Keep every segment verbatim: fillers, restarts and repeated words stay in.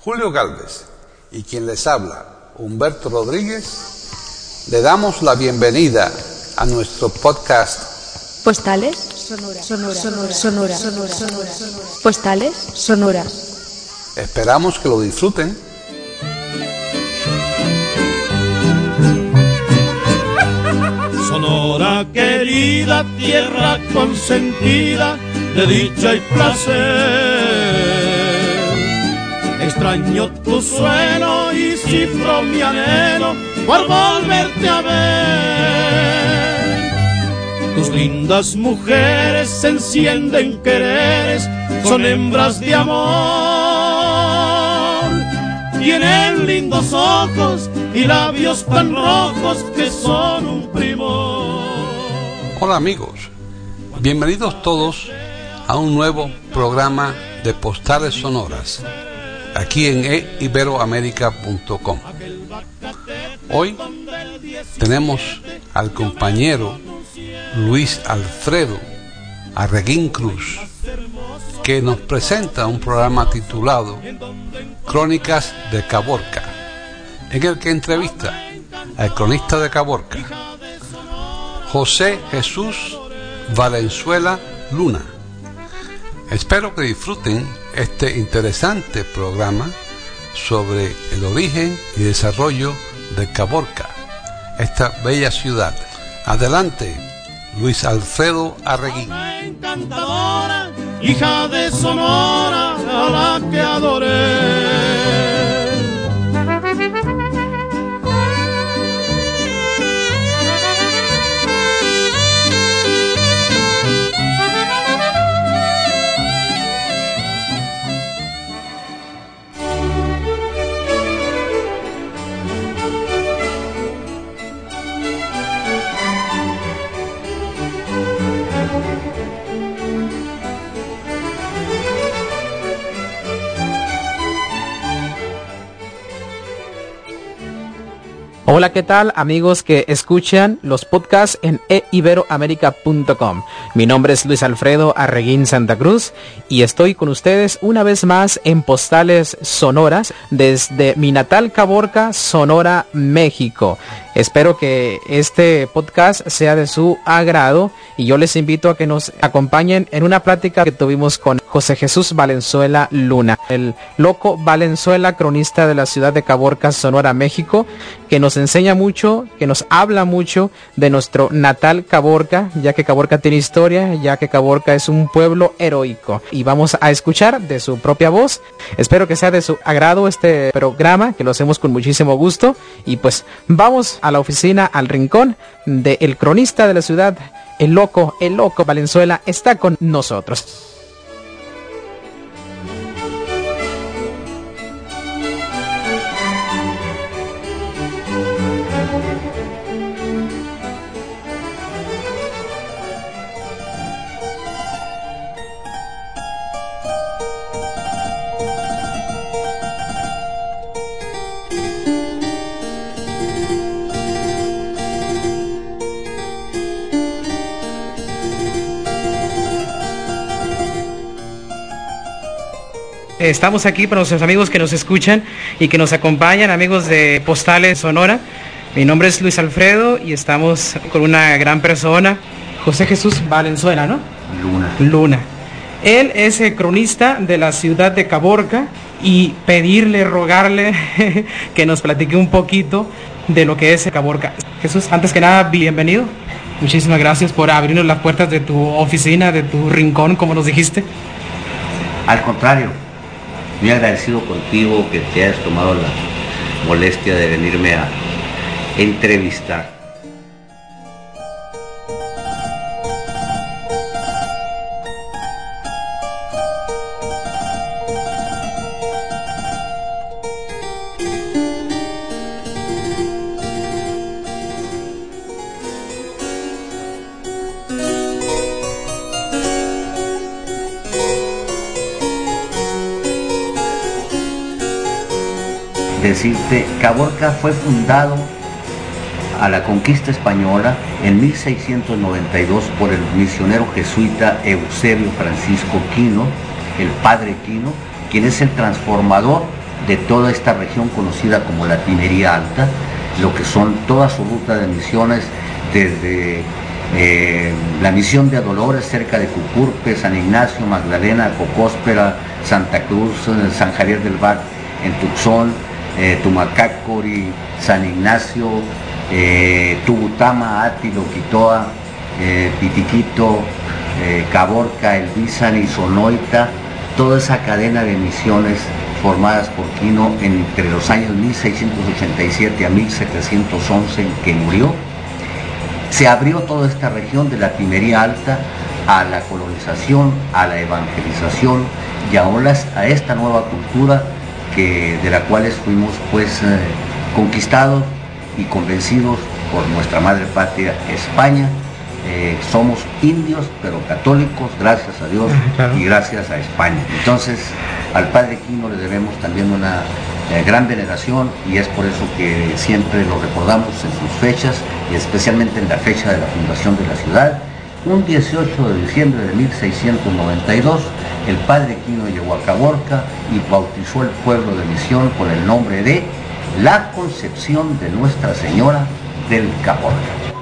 Julio Gálvez y quien les habla, Humberto Rodríguez, le damos la bienvenida a nuestro podcast Postales Sonora, Sonora, Sonora, Sonora, Sonora, Sonora, Postales Sonora. Esperamos que lo disfruten. Sonora querida, tierra consentida de dicha y placer. Extraño tu suelo y cifro mi anhelo por volverte a ver. Tus lindas mujeres se encienden quereres, son hembras de amor. Tienen lindos ojos y labios tan rojos que son un primor. Hola amigos, bienvenidos todos a un nuevo programa de Postales Sonoras, aquí en e iberoamerica punto com. Hoy tenemos al compañero Luis Alfredo Arreguín Cruz, que nos presenta un programa titulado Crónicas de Caborca, en el que entrevista al cronista de Caborca, José Jesús Valenzuela Luna. Espero que disfruten este interesante programa sobre el origen y desarrollo de Caborca, esta bella ciudad. Adelante, Luis Alfredo Arreguín. Encantadora, hija de Sonora, a la que adoré. Hola, ¿qué tal amigos que escuchan los podcasts en e iberoamerica punto com? Mi nombre es Luis Alfredo Arreguín Santa Cruz y estoy con ustedes una vez más en Postales Sonoras desde mi natal Caborca, Sonora, México. Espero que este podcast sea de su agrado y yo les invito a que nos acompañen en una plática que tuvimos con José Jesús Valenzuela Luna, el loco Valenzuela, cronista de la ciudad de Caborca, Sonora, México, que nos enseña mucho, que nos habla mucho de nuestro natal Caborca, ya que Caborca tiene historia, ya que Caborca es un pueblo heroico. Y vamos a escuchar de su propia voz. Espero que sea de su agrado este programa, que lo hacemos con muchísimo gusto. Y pues vamos a la oficina, al rincón del cronista de la ciudad, el loco, el loco Valenzuela está con nosotros. Estamos aquí para nuestros amigos que nos escuchan y que nos acompañan, amigos de Postales Sonora. Mi nombre es Luis Alfredo y estamos con una gran persona, José Jesús Valenzuela, ¿no? Luna. Luna. Él es el cronista de la ciudad de Caborca y pedirle, rogarle que nos platique un poquito de lo que es Caborca. Jesús, antes que nada, bienvenido. Muchísimas gracias por abrirnos las puertas de tu oficina, de tu rincón, como nos dijiste. Al contrario, muy agradecido contigo que te hayas tomado la molestia de venirme a entrevistar. Decirte, Caborca fue fundado a la conquista española en mil seiscientos noventa y dos por el misionero jesuita Eusebio Francisco Quino, el padre Quino, quien es el transformador de toda esta región conocida como la Pimería Alta, lo que son toda su ruta de misiones desde eh, la misión de Dolores cerca de Cucurpe, San Ignacio, Magdalena, Cocóspera, Santa Cruz, San Javier del Bac en Tucson, eh, Tumacácori, San Ignacio, eh, Tubutama, Átilo, Quitoa, eh, Pitiquito, eh, Caborca, Elbizan y Sonoita, toda esa cadena de misiones formadas por Quino entre los años mil seiscientos ochenta y siete a mil setecientos once, en que murió. Se abrió toda esta región de la Pimería Alta a la colonización, a la evangelización y ahora a esta nueva cultura que, de la cual fuimos pues eh, conquistados y convencidos por nuestra madre patria, España. Eh, somos indios pero católicos, gracias a Dios, claro, y gracias a España. Entonces al padre Quino le debemos también una eh, gran veneración, y es por eso que siempre lo recordamos en sus fechas, y especialmente en la fecha de la fundación de la ciudad. Un dieciocho de diciembre de mil seiscientos noventa y dos, el padre Quino llegó a Caborca y bautizó el pueblo de Misión con el nombre de La Concepción de Nuestra Señora del Caborca.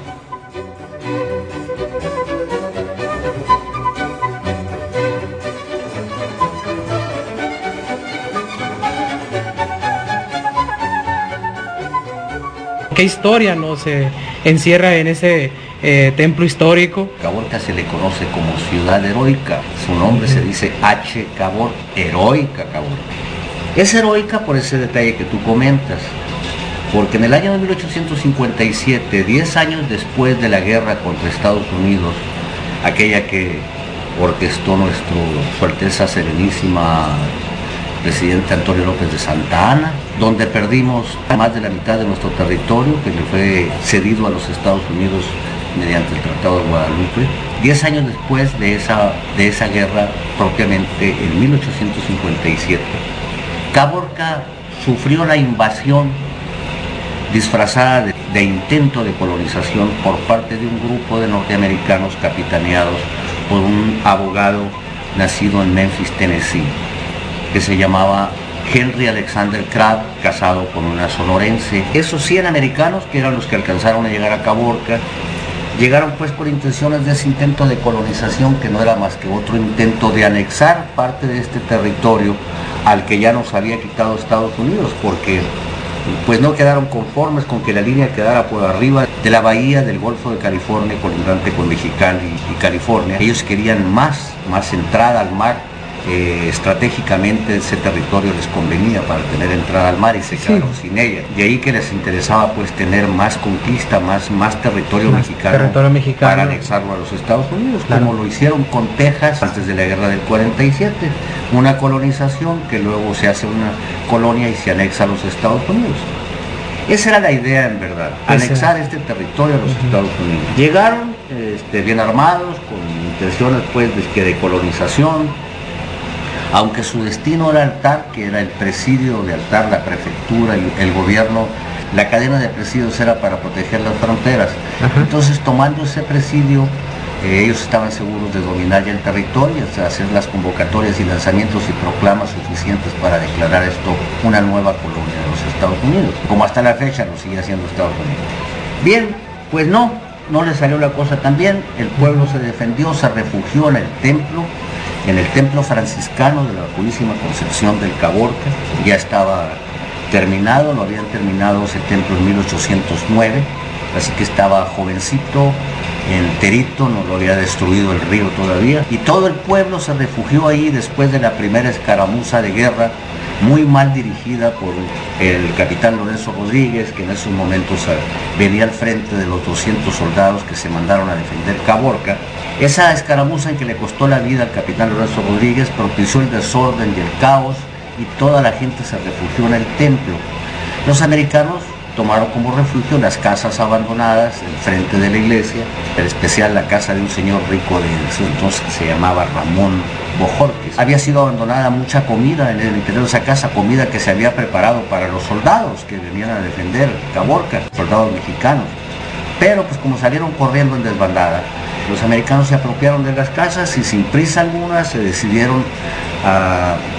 ¿Qué historia nos eh, encierra en ese eh, templo histórico? Caborca se le conoce como ciudad heroica. Su nombre se dice H. Caborca, heroica Caborca. Es heroica por ese detalle que tú comentas, porque en el año de mil ochocientos cincuenta y siete, diez años después de la guerra contra Estados Unidos, aquella que orquestó nuestro, Su Alteza Serenísima presidente Antonio López de Santa Anna, donde perdimos más de la mitad de nuestro territorio, que le fue cedido a los Estados Unidos mediante el Tratado de Guadalupe. Diez años después de esa, de esa guerra, propiamente en mil ochocientos cincuenta y siete, Caborca sufrió la invasión disfrazada de, de intento de colonización por parte de un grupo de norteamericanos capitaneados por un abogado nacido en Memphis, Tennessee, que se llamaba Henry Alexander Crabb, casado con una sonorense. Esos cien americanos, que eran los que alcanzaron a llegar a Caborca, llegaron pues por intenciones de ese intento de colonización, que no era más que otro intento de anexar parte de este territorio al que ya nos había quitado Estados Unidos, porque pues no quedaron conformes con que la línea quedara por arriba de la bahía del Golfo de California, colindante con Mexicali y California. Ellos querían más, más entrada al mar. Eh, estratégicamente ese territorio les convenía para tener entrada al mar, y se quedaron sí. sin ella. De ahí que les interesaba pues tener más conquista, más, más territorio, más mexicano, territorio mexicano para anexarlo a los Estados Unidos, claro, como lo hicieron con Texas antes de la guerra del cuarenta y siete, una colonización que luego se hace una colonia y se anexa a los Estados Unidos. Esa era la idea, en verdad, anexar este territorio a los uh-huh. Estados Unidos. Llegaron este, bien armados, con intenciones pues de, de colonización. Aunque su destino era Altar, que era el presidio de Altar, la prefectura y el gobierno, la cadena de presidios era para proteger las fronteras. Ajá. Entonces, tomando ese presidio, eh, ellos estaban seguros de dominar ya el territorio, o sea, hacer las convocatorias y lanzamientos y proclamas suficientes para declarar esto una nueva colonia de los Estados Unidos, como hasta la fecha lo sigue haciendo Estados Unidos. Bien, pues no, no le salió la cosa tan bien. El pueblo se defendió, se refugió en el templo, en el templo franciscano de la Purísima Concepción del Caborca. Ya estaba terminado, lo habían terminado ese templo en mil ochocientos nueve, así que estaba jovencito, enterito, no lo había destruido el río todavía, y todo el pueblo se refugió ahí después de la primera escaramuza de guerra, muy mal dirigida por el capitán Lorenzo Rodríguez, que en esos momentos venía al frente de los doscientos soldados que se mandaron a defender Caborca. Esa escaramuza, en que le costó la vida al capitán Lorenzo Rodríguez, propició el desorden y el caos, y toda la gente se refugió en el templo. Los americanos tomaron como refugio las casas abandonadas enfrente de la iglesia, en especial la casa de un señor rico de ese entonces que se llamaba Ramón Bojorquez. Había sido abandonada mucha comida en el interior de esa casa, comida que se había preparado para los soldados que venían a defender Caborca, soldados mexicanos. Pero pues como salieron corriendo en desbandada, los americanos se apropiaron de las casas y sin prisa alguna se decidieron a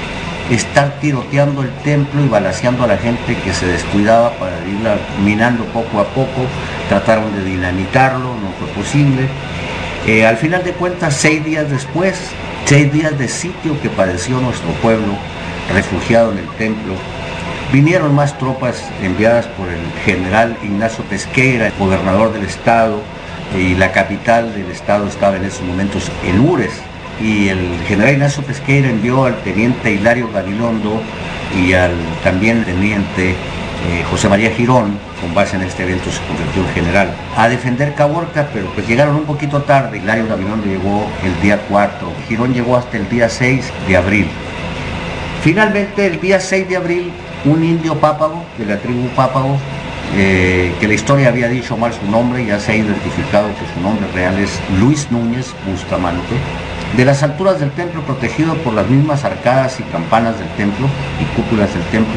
estar tiroteando el templo y balaceando a la gente que se descuidaba para irla minando poco a poco. Trataron de dinamitarlo, no fue posible. Eh, al final de cuentas, seis días después, seis días de sitio que padeció nuestro pueblo, refugiado en el templo, vinieron más tropas enviadas por el general Ignacio Pesqueira, el gobernador del estado, y la capital del estado estaba en esos momentos en Ures. Y el general Ignacio Pesqueira envió al teniente Hilario Gabilondo y al también teniente eh, José María Girón, con base en este evento se convirtió en general, a defender Caborca, pero pues llegaron un poquito tarde. Hilario Gabilondo llegó el día cuatro, Girón llegó hasta el día seis de abril. Finalmente, el día seis de abril, un indio pápago, de la tribu Pápago, eh, que la historia había dicho mal su nombre, ya se ha identificado que su nombre real es Luis Núñez Bustamante, de las alturas del templo, protegido por las mismas arcadas y campanas del templo y cúpulas del templo,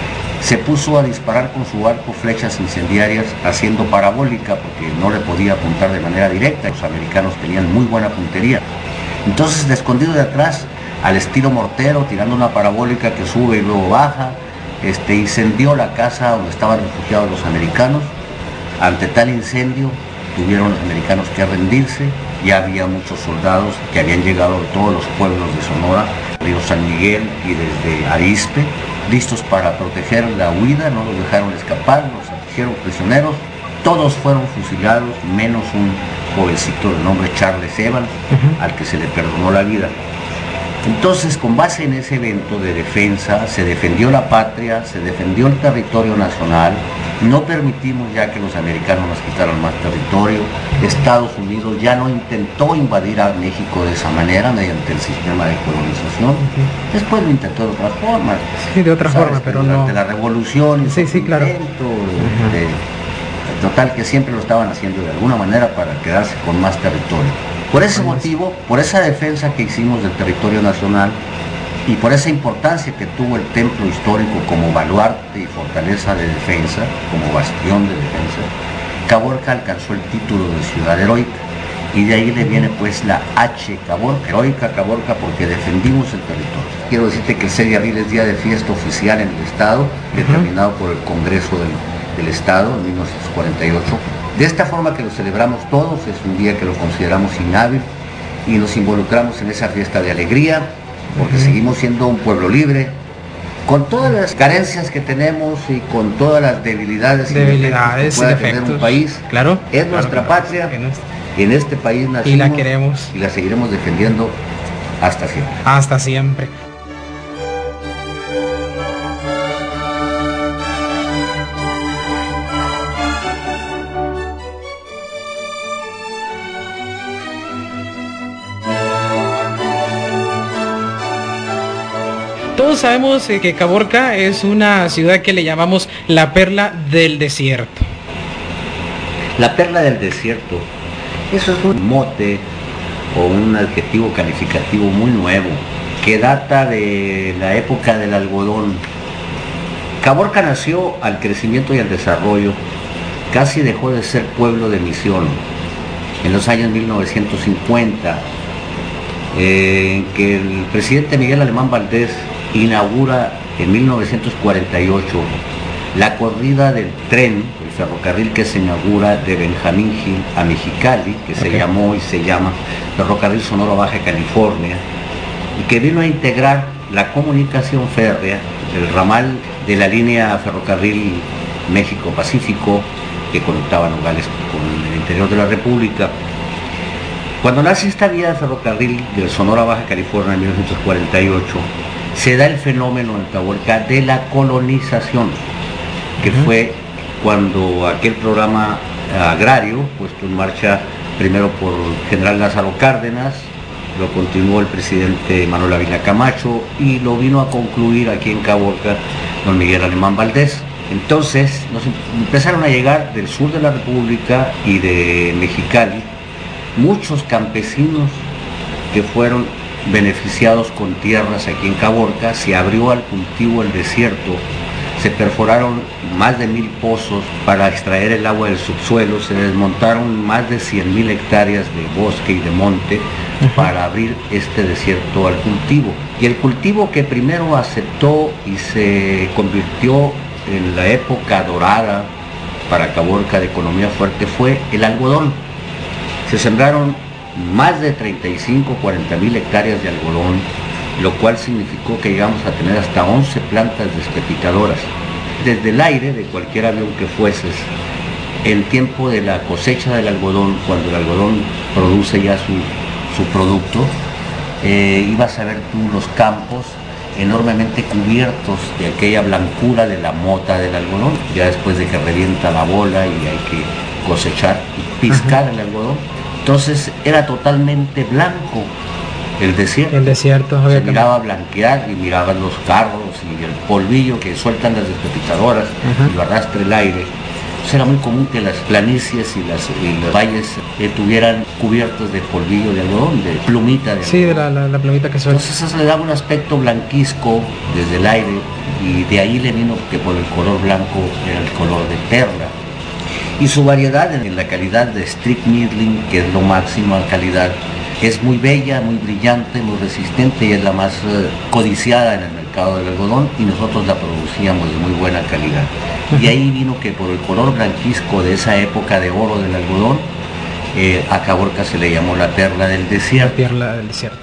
se puso a disparar con su arco flechas incendiarias haciendo parabólica, porque no le podía apuntar de manera directa. Los americanos tenían muy buena puntería. Entonces, de escondido de atrás, al estilo mortero, tirando una parabólica que sube y luego baja, este, incendió la casa donde estaban refugiados los americanos. Ante tal incendio, tuvieron los americanos que rendirse. Ya había muchos soldados que habían llegado de todos los pueblos de Sonora, Río San Miguel y desde Arizpe, listos para proteger la huida. No los dejaron escapar, los hicieron prisioneros. Todos fueron fusilados, menos un jovencito de nombre Charles Evans, uh-huh. al que se le perdonó la vida. Entonces, con base en ese evento de defensa, se defendió la patria, se defendió el territorio nacional. No permitimos ya que los americanos nos quitaran más territorio. Estados Unidos ya no intentó invadir a México de esa manera, mediante el sistema de colonización. Uh-huh. Después lo intentó de otras formas. Sí, de otra forma, pero no. Durante la revolución. Sí, sí, claro. Intento, uh-huh. de, total, que siempre lo estaban haciendo de alguna manera para quedarse con más territorio. Por ese motivo, por esa defensa que hicimos del territorio nacional y por esa importancia que tuvo el templo histórico como baluarte y fortaleza de defensa, como bastión de defensa, Caborca alcanzó el título de ciudad heroica, y de ahí le viene pues la H, Caborca, heroica Caborca, porque defendimos el territorio. Quiero decirte que el seis de abril es día de fiesta oficial en el estado, determinado por el Congreso del, del Estado en mil novecientos cuarenta y ocho. De esta forma que lo celebramos todos, es un día que lo consideramos inhábil y nos involucramos en esa fiesta de alegría, porque uh-huh. seguimos siendo un pueblo libre, con todas las carencias que tenemos y con todas las debilidades, debilidades que pueda tener un país. Claro, es claro, nuestra claro, patria, claro. En este país nacimos y la queremos y la seguiremos defendiendo hasta siempre. Hasta siempre. Todos sabemos que Caborca es una ciudad que le llamamos la perla del desierto. La perla del desierto, eso es un mote o un adjetivo calificativo muy nuevo, que data de la época del algodón. Caborca nació al crecimiento y al desarrollo, casi dejó de ser pueblo de misión en los años mil novecientos cincuenta, eh, en que el presidente Miguel Alemán Valdés inaugura en mil novecientos cuarenta y ocho la corrida del tren, el ferrocarril que se inaugura de Benjamín Gil a Mexicali, que okay. se llamó y se llama Ferrocarril Sonora Baja California, y que vino a integrar la comunicación férrea, el ramal de la línea ferrocarril México-Pacífico, que conectaba Nogales con el interior de la República. Cuando nace esta vía de ferrocarril del Sonora Baja California en mil novecientos cuarenta y ocho, se da el fenómeno en Caborca de la colonización, que uh-huh. fue cuando aquel programa agrario, puesto en marcha primero por el general Lázaro Cárdenas, lo continuó el presidente Manuel Ávila Camacho y lo vino a concluir aquí en Caborca don Miguel Alemán Valdés. Entonces nos empezaron a llegar del sur de la República y de Mexicali muchos campesinos que fueron beneficiados con tierras aquí en Caborca. Se abrió al cultivo el desierto, se perforaron más de mil pozos para extraer el agua del subsuelo, se desmontaron más de cien mil hectáreas de bosque y de monte uh-huh. para abrir este desierto al cultivo. Y el cultivo que primero aceptó y se convirtió en la época dorada para Caborca de economía fuerte fue el algodón. Se sembraron más de treinta y cinco, cuarenta mil hectáreas de algodón, lo cual significó que llegamos a tener hasta once plantas despepitadoras. Desde el aire de cualquier avión que fueses, en tiempo de la cosecha del algodón, cuando el algodón produce ya su, su producto, eh, ibas a ver tú los campos enormemente cubiertos de aquella blancura de la mota del algodón, ya después de que revienta la bola y hay que cosechar y piscar uh-huh. el algodón. Entonces era totalmente blanco el desierto. El desierto se miraba blanquear y miraban los carros y el polvillo que sueltan las despepitadoras uh-huh. y lo arrastra el aire. Entonces era muy común que las planicies y, las, y los valles eh, tuvieran cubiertos de polvillo de algodón, de plumita de algodón. Sí, de la, la, la plumita que suelta. Entonces eso le daba un aspecto blanquisco desde el aire y de ahí le vino que por el color blanco era el color de perla. Y su variedad en la calidad de Strict Middling, que es lo máximo en calidad, es muy bella, muy brillante, muy resistente y es la más eh, codiciada en el mercado del algodón y nosotros la producíamos de muy buena calidad. Y ahí vino que por el color blanquisco de esa época de oro del algodón, eh, a Caborca se le llamó la perla del desierto. La perla del desierto.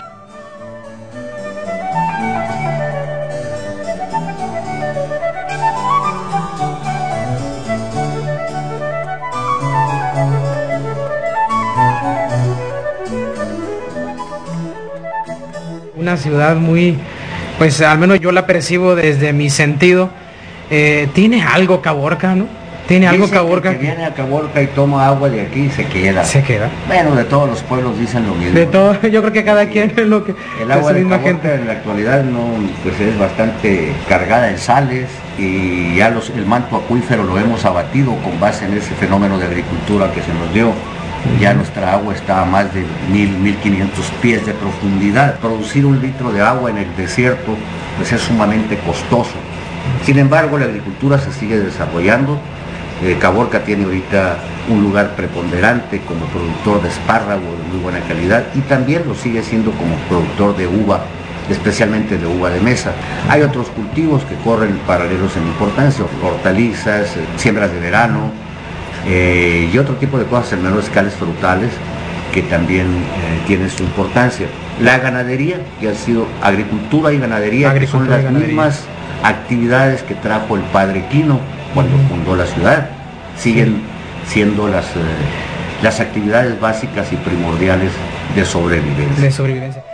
Una ciudad muy, pues al menos yo la percibo desde mi sentido, eh, tiene algo Caborca, ¿no? Tiene algo Dice Caborca. Que, que viene a Caborca y toma agua de aquí y se queda. Se queda. Bueno, de todos los pueblos dicen lo mismo. De todo, yo creo que cada quien es lo que. El agua de misma Caborca gente. en la actualidad no, pues es bastante cargada en sales y ya los, el manto acuífero lo hemos abatido con base en ese fenómeno de agricultura que se nos dio. Ya nuestra agua está a más de mil, mil quinientos pies de profundidad. Producir un litro de agua en el desierto pues es sumamente costoso. Sin embargo, la agricultura se sigue desarrollando. Eh, Caborca tiene ahorita un lugar preponderante como productor de espárrago de muy buena calidad y también lo sigue siendo como productor de uva, especialmente de uva de mesa. Hay otros cultivos que corren paralelos en importancia, hortalizas, eh, siembras de verano, Eh, y otro tipo de cosas en menor escala frutales que también eh, tienen su importancia. La ganadería, que ha sido agricultura y ganadería, agricultura que son las mismas actividades que trajo el padre Quino cuando uh-huh. fundó la ciudad, siguen sí. siendo las, eh, las actividades básicas y primordiales de sobrevivencia. De sobrevivencia.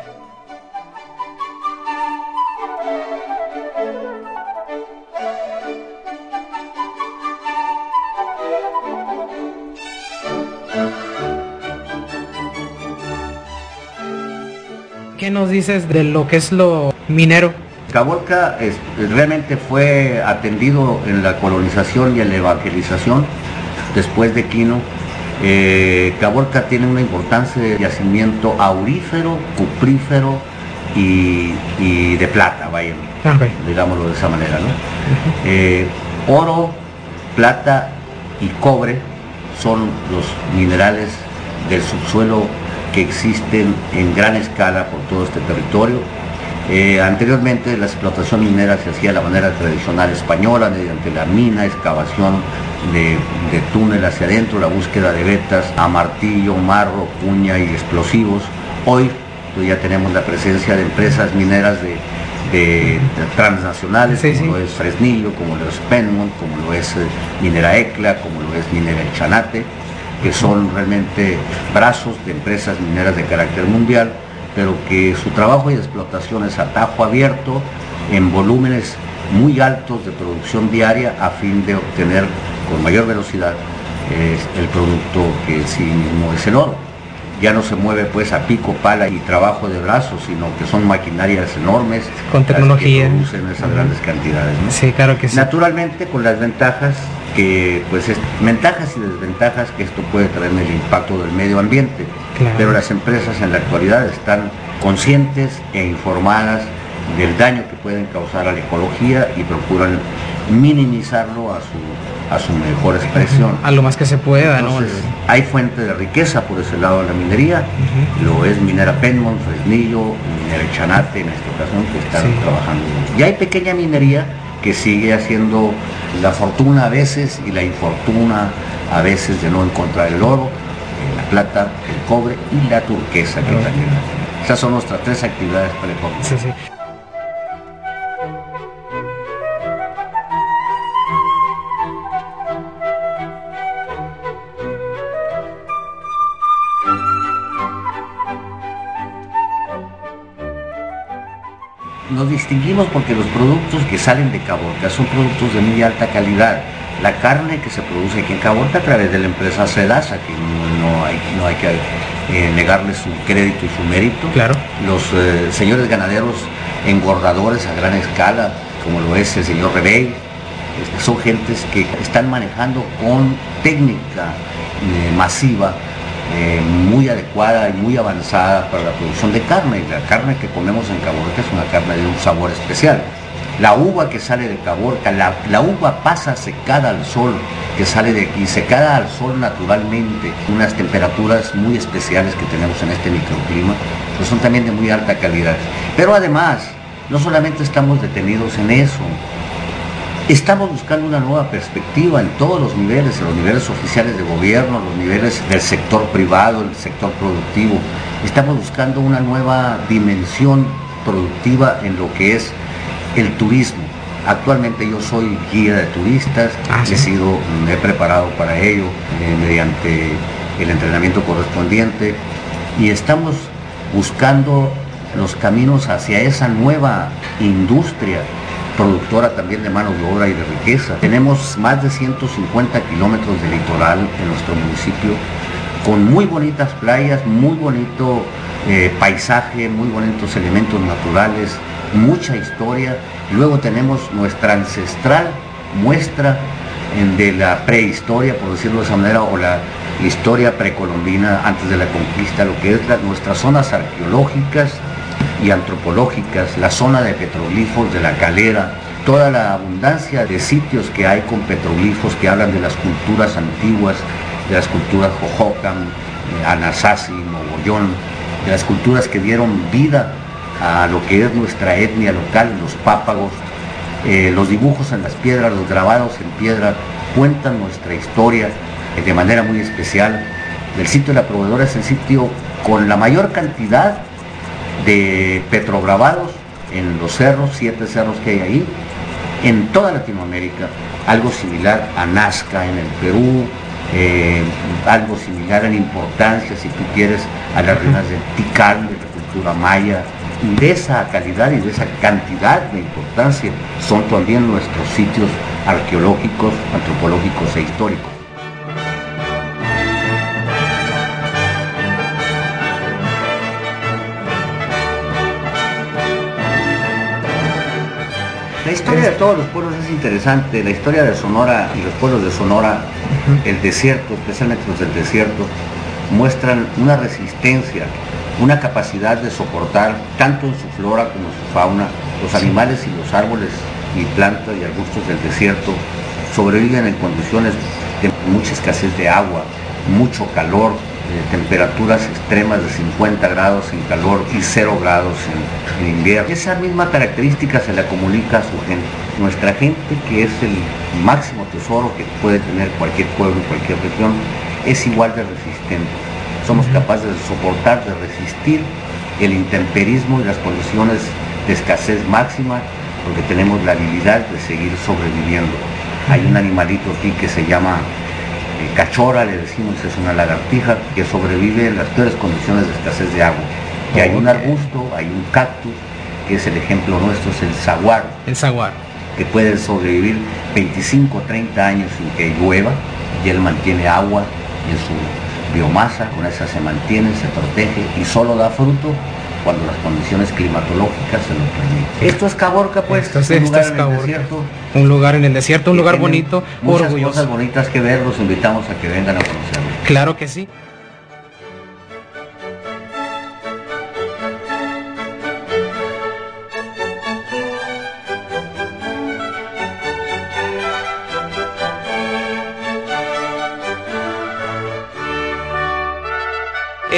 ¿Qué nos dices de lo que es lo minero? Caborca es, realmente fue atendido en la colonización y en la evangelización después de Quino. Eh, Caborca tiene una importancia de yacimiento aurífero, cuprífero y, y de plata, vaya, okay. digámoslo de esa manera, ¿no? Uh-huh. eh, oro, plata y cobre son los minerales del subsuelo que existen en gran escala por todo este territorio. Eh, anteriormente la explotación minera se hacía de la manera tradicional española, mediante la mina, excavación de, de túnel hacia adentro, la búsqueda de vetas a martillo, marro, cuña y explosivos. Hoy pues, ya tenemos la presencia de empresas mineras de, de, de transnacionales, sí, como sí. lo es Fresnillo, como lo es Penmont, como lo es eh, Minera Ecla, como lo es Minera El Chanate, que son realmente brazos de empresas mineras de carácter mundial, pero que su trabajo y explotación es a tajo abierto, en volúmenes muy altos de producción diaria, a fin de obtener con mayor velocidad eh, el producto que sí mismo es el oro. Ya no se mueve pues a pico, pala y trabajo de brazos, sino que son maquinarias enormes con tecnología que producen esas grandes cantidades, ¿no? Sí, claro que sí. Naturalmente con las ventajas que pues es, ventajas y desventajas que esto puede traer en el impacto del medio ambiente, claro. Pero las empresas en la actualidad están conscientes e informadas del daño que pueden causar a la ecología y procuran minimizarlo a su, a su mejor expresión. A lo más que se pueda. Entonces, ¿no? hay fuente de riqueza por ese lado de la minería, uh-huh. Lo es Minera Penmont, Fresnillo, Minera Chanate en esta ocasión que están sí. trabajando. Y hay pequeña minería que sigue haciendo la fortuna a veces y la infortuna a veces de no encontrar el oro, la plata, el cobre y la turquesa que uh-huh. también. Esas son nuestras tres actividades para el cobre. Sí, sí. Nos distinguimos porque los productos que salen de Caborca son productos de muy alta calidad. La carne que se produce aquí en Caborca a través de la empresa Sedasa, que no, no, hay, no hay que eh, negarle su crédito y su mérito. Claro. Los eh, señores ganaderos engordadores a gran escala, como lo es el señor Rebey, este, son gentes que están manejando con técnica eh, masiva, Eh, muy adecuada y muy avanzada para la producción de carne. La carne que comemos en Caborca es una carne de un sabor especial. La uva que sale de Caborca, la, la uva pasa secada al sol, que sale de aquí, secada al sol naturalmente, unas temperaturas muy especiales que tenemos en este microclima, pues son también de muy alta calidad. Pero además, no solamente estamos detenidos en eso, estamos buscando una nueva perspectiva en todos los niveles, en los niveles oficiales de gobierno, los niveles del sector privado, el sector productivo. Estamos buscando una nueva dimensión productiva en lo que es el turismo. Actualmente yo soy guía de turistas, ah, ¿sí? he sido, me he preparado para ello eh, mediante el entrenamiento correspondiente y estamos buscando los caminos hacia esa nueva industria productora también de mano de obra y de riqueza. Tenemos más de ciento cincuenta kilómetros de litoral en nuestro municipio, con muy bonitas playas, muy bonito eh, paisaje, muy bonitos elementos naturales, mucha historia. Luego tenemos nuestra ancestral muestra en, de la prehistoria, por decirlo de esa manera, o la historia precolombina antes de la conquista, lo que es la, nuestras zonas arqueológicas y antropológicas, la zona de petroglifos de la Calera, toda la abundancia de sitios que hay con petroglifos que hablan de las culturas antiguas, de las culturas Jojocan, Anasazi, Mogollón, de las culturas que dieron vida a lo que es nuestra etnia local, los pápagos. Eh, los dibujos en las piedras, los grabados en piedra cuentan nuestra historia eh, de manera muy especial. El sitio de la proveedora es el sitio con la mayor cantidad de petrograbados en los cerros, siete cerros que hay ahí, en toda Latinoamérica, algo similar a Nazca en el Perú, eh, algo similar en importancia, si tú quieres, a las ruinas del Tikal, de la cultura maya, y de esa calidad y de esa cantidad de importancia son también nuestros sitios arqueológicos, antropológicos e históricos. La historia de todos los pueblos es interesante, la historia de Sonora y los pueblos de Sonora, el desierto, especialmente los del desierto, muestran una resistencia, una capacidad de soportar, tanto en su flora como en su fauna, los animales y los árboles y plantas y arbustos del desierto sobreviven en condiciones de mucha escasez de agua, mucho calor, eh, temperaturas extremas de cincuenta grados en calor y cero grados en, en invierno. Esa misma característica se la comunica a su gente. Nuestra gente, que es el máximo tesoro que puede tener cualquier pueblo en cualquier región, es igual de resistente. Somos capaces de soportar, de resistir el intemperismo y las condiciones de escasez máxima, porque tenemos la habilidad de seguir sobreviviendo. Hay un animalito aquí que se llama eh, cachora, le decimos, es una lagartija que sobrevive en las peores condiciones de escasez de agua. Y hay un arbusto, hay un cactus, que es el ejemplo nuestro, es el saguaro. El saguaro. Que puede sobrevivir veinticinco o treinta años sin que llueva, y él mantiene agua en su biomasa, con esa se mantiene, se protege y solo da fruto cuando las condiciones climatológicas se lo permiten. Esto es Caborca, pues, esto es, un, lugar es en Caborca. El desierto, un lugar en el desierto, un lugar bonito, muchas orgulloso. Cosas bonitas que ver, los invitamos a que vengan a conocerlo. Claro que sí.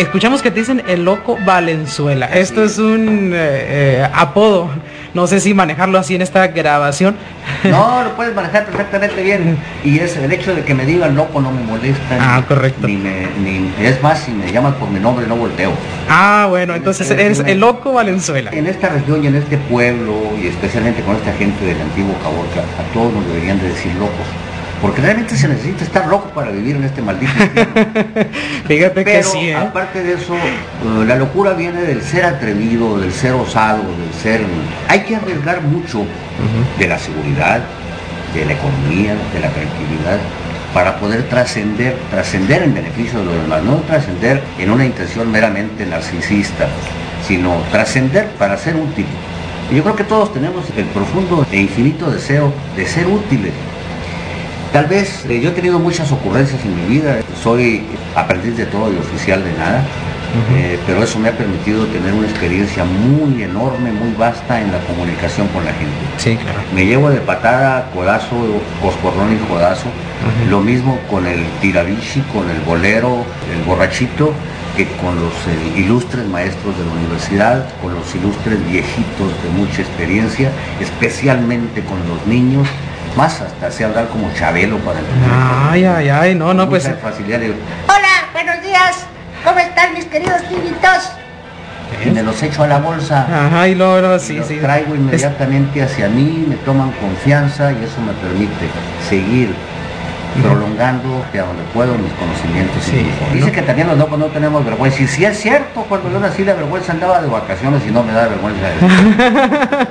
escuchamos que te dicen el Loco Valenzuela. Así Esto es, es un eh, eh, apodo. No sé si manejarlo así en esta grabación. No, lo puedes manejar perfectamente bien. Y es el hecho de que me digan loco no me molesta. Ah, ni, correcto. Ni me, ni, es más, si me llamas por mi nombre no volteo. Ah, bueno, entonces eres el Loco Valenzuela. En esta región y en este pueblo, y especialmente con esta gente del antiguo Caborca, a todos nos deberían de decir locos. Porque realmente se necesita estar loco para vivir en este maldito infierno. Fíjate Pero, que sí, ¿eh? aparte de eso, uh, la locura viene del ser atrevido, del ser osado, del ser... Hay que arriesgar mucho uh-huh. de la seguridad, de la economía, de la tranquilidad, para poder trascender, trascender en beneficio de los demás, no trascender en una intención meramente narcisista, sino trascender para ser útil. Y yo creo que todos tenemos el profundo e infinito deseo de ser útiles. Tal vez eh, yo he tenido muchas ocurrencias en mi vida, soy aprendiz de todo y oficial de nada, uh-huh. eh, pero eso me ha permitido tener una experiencia muy enorme, muy vasta en la comunicación con la gente. Sí, claro. Me llevo de patada, codazo, coscorrón y codazo, uh-huh. lo mismo con el tirabichi, con el bolero, el borrachito, que con los eh, ilustres maestros de la universidad, con los ilustres viejitos de mucha experiencia, especialmente con los niños. Más hasta sé hablar como Chabelo para entender. Ay, ay, ay, no, no, pues. Facilidad de... Hola, buenos días. ¿Cómo están mis queridos niñitos? Y me los echo a la bolsa. Ajá, y luego, no, sí, los sí. traigo inmediatamente hacia mí, me toman confianza y eso me permite seguir uh-huh. prolongando a donde puedo mis conocimientos. Sí, y dice ¿no? que también los locos no tenemos vergüenza. Y si es cierto, cuando yo nací la vergüenza andaba de vacaciones y no me da vergüenza.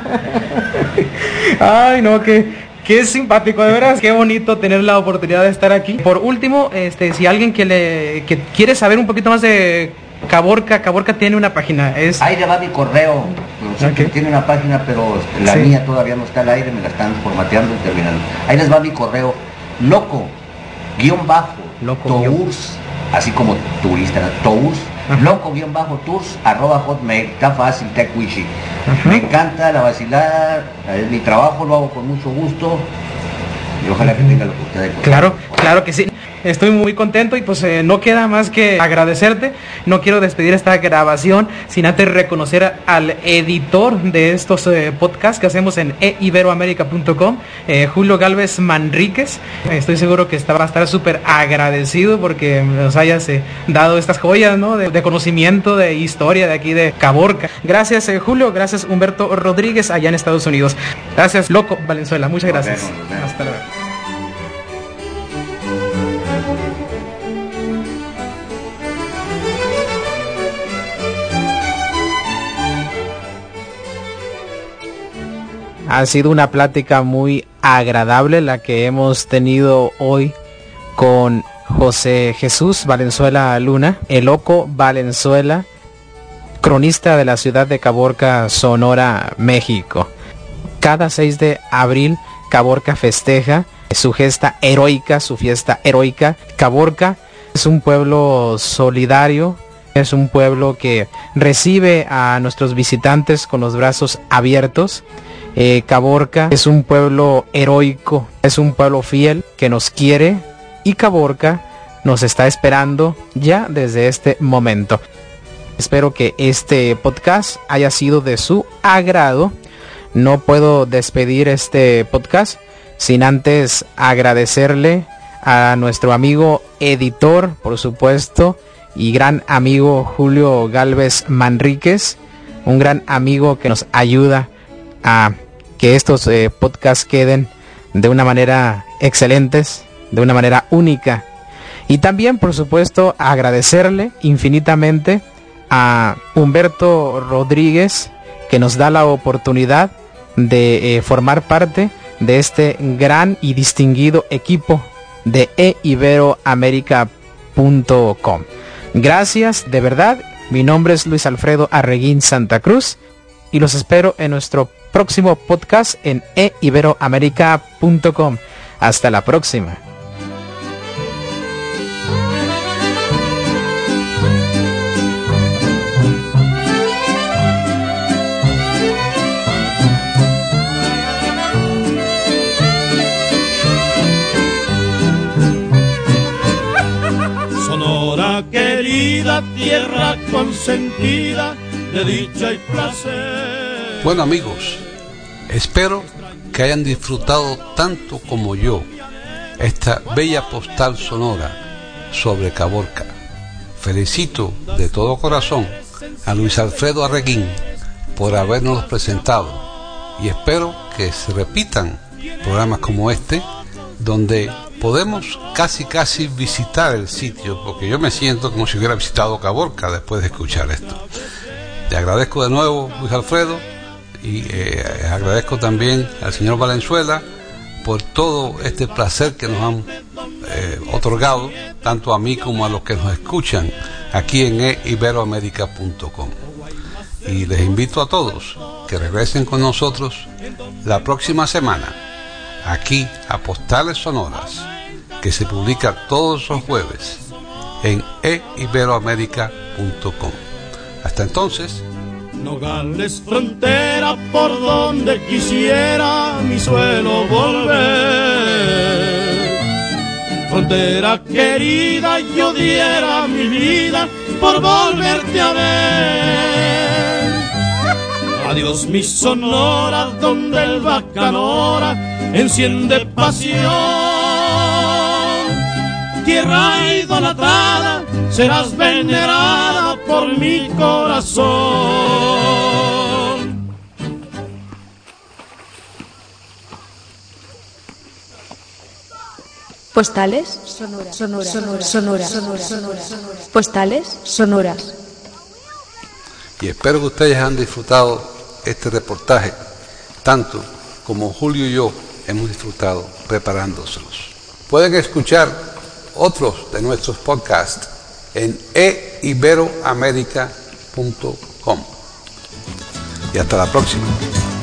Ay, no, que... Qué simpático, de veras, qué bonito tener la oportunidad de estar aquí. Por último, este, si alguien que le que quiere saber un poquito más de Caborca, Caborca tiene una página. Es... Ahí le va mi correo. Okay. Tiene una página, pero la sí. mía todavía no está al aire, me la están formateando y terminando. Ahí les va mi correo. Loco, guión bajo, Loco, tours, guión. así como turista, tours. Ajá. Loco guión bajo tours arroba hotmail, está fácil, te cuichi. Me encanta la vacilada, es mi trabajo, lo hago con mucho gusto y ojalá que tenga lo que ustedes. Claro, claro que sí. Estoy muy contento y pues eh, no queda más que agradecerte. No quiero despedir esta grabación sin antes reconocer al editor de estos eh, podcasts que hacemos en e iberoamerica punto com, eh, Julio Galvez Manríquez. Estoy seguro que está, va a estar súper agradecido porque nos hayas eh, dado estas joyas, ¿no? de, de conocimiento, de historia de aquí de Caborca. Gracias eh, Julio, gracias Humberto Rodríguez allá en Estados Unidos. Gracias Loco Valenzuela, muchas gracias. Nos vemos, nos vemos. Hasta luego. Ha sido una plática muy agradable la que hemos tenido hoy con José Jesús Valenzuela Luna, el Loco Valenzuela, cronista de la ciudad de Caborca, Sonora, México. Cada seis de abril Caborca festeja su gesta heroica, su fiesta heroica. Caborca es un pueblo solidario, es un pueblo que recibe a nuestros visitantes con los brazos abiertos. Eh, Caborca es un pueblo heroico, es un pueblo fiel que nos quiere y Caborca nos está esperando ya desde este momento. Espero que este podcast haya sido de su agrado. No puedo despedir este podcast sin antes agradecerle a nuestro amigo editor, por supuesto, y gran amigo Julio Galvez Manríquez, un gran amigo que nos ayuda a que estos eh, podcasts queden de una manera excelentes, de una manera única. Y también, por supuesto, agradecerle infinitamente a Humberto Rodríguez, que nos da la oportunidad de eh, formar parte de este gran y distinguido equipo de e iberoamerica punto com. Gracias, de verdad. Mi nombre es Luis Alfredo Arreguín Santa Cruz y los espero en nuestro próximo podcast en e iberoamerica punto com. Hasta la próxima. Sonora querida, esta tierra consentida de dicha y placer. Bueno, amigos, espero que hayan disfrutado tanto como yo esta bella postal sonora sobre Caborca. Felicito de todo corazón a Luis Alfredo Arreguín por habernos presentado y espero que se repitan programas como este donde podemos casi casi visitar el sitio, porque yo me siento como si hubiera visitado Caborca después de escuchar esto. Te agradezco de nuevo, Luis Alfredo, y eh, agradezco también al señor Valenzuela por todo este placer que nos han eh, otorgado, tanto a mí como a los que nos escuchan aquí en e iberoamerica punto com. Y les invito a todos que regresen con nosotros la próxima semana, aquí a Postales Sonoras, que se publica todos los jueves en e iberoamerica punto com. Hasta entonces. Nogales, frontera por donde quisiera mi suelo volver. Frontera querida, yo diera mi vida por volverte a ver. Adiós mi Sonora, donde el bacanora enciende pasión. Tierra idolatrada, serás venerada por mi corazón. Postales sonoras, sonoras, sonoras, sonoras, sonoras, sonoras, sonoras. Postales sonoras. Y espero que ustedes hayan disfrutado este reportaje, tanto como Julio y yo hemos disfrutado preparándoselos. Pueden escuchar otros de nuestros podcasts en e iberoamerica punto com. Y hasta la próxima.